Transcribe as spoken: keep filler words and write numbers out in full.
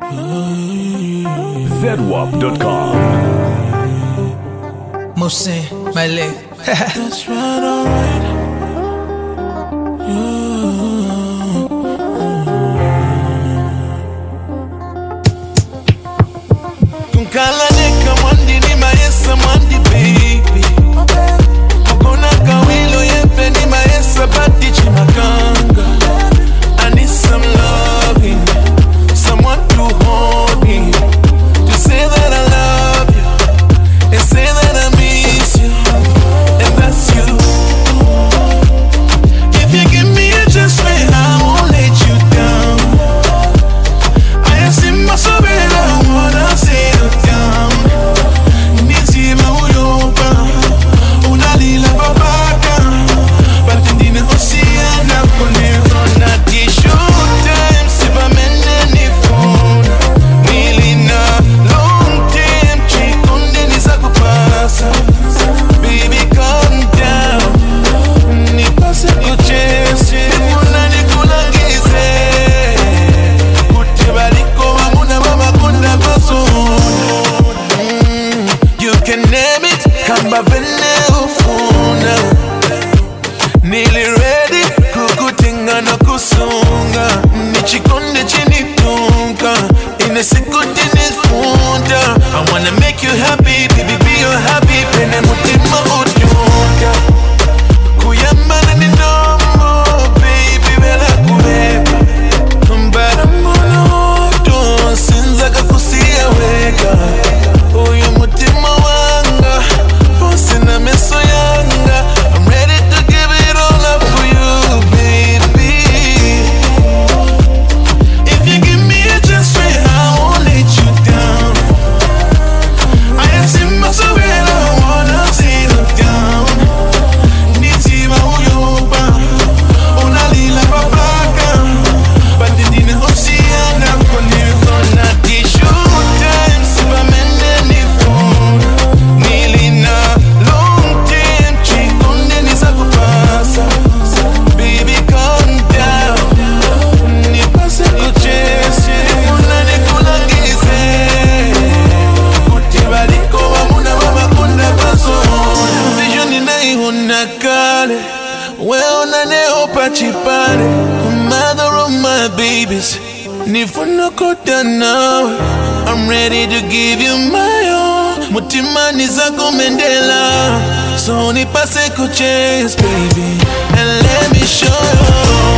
zedwap dot com. Mohsin, my leg. That's right, alright. Kunkala neka mwandi ni maesa mwandi baby. Mokona kawilo yepe ni maesa bati chimakanga. I need some loving, someone to hold me, to say that I love you, and say that I miss you, and that's you. If you give me a chance, man, I won't let you down. I have seen my soul, but I wanna settle down. Nizima uyoba, unalila babaka, batindine oceana konero na tishu time, siba menene phone. Nilina long time, chikunde nizakupasa. Baby, calm down, nipase kuchese, nifuna nikulangize. Kutibaliko wamuna mama kunda basona. You can name it, kamba vene ufuna. Nili ready, kukutinga na kusunga. Nichikonde chini tunka, ine sikuti nifunda. I wanna make you happy, baby, be your happy. Pene mutima utunga. Kuyambana ni nomo, baby, wela kubeba. Mbara mbono oto, sinza kakusia weka. Uyu mutima wanga, fosi na meso yanga. I'm ready to give it all up for you, baby. If you give me a chance, I won't let you down. I have seen myself and I wanna settle down. Nizima uyoba, unalila babaka, batindine oceana konero na tishu time, siba menene phone. Nilina long time, chikunde nizakupasa. Baby, calm down, nipase kuchese, nifuna nikulangize. Kutibaliko wamuna mama kunda basona. Vision ninaihuna kale, weona neo pachipale. Mother of my babies, nifuna kota nawe. I'm ready to give you my all. Mutima nizako mendela, so nipase kuchase, baby, and let me show you.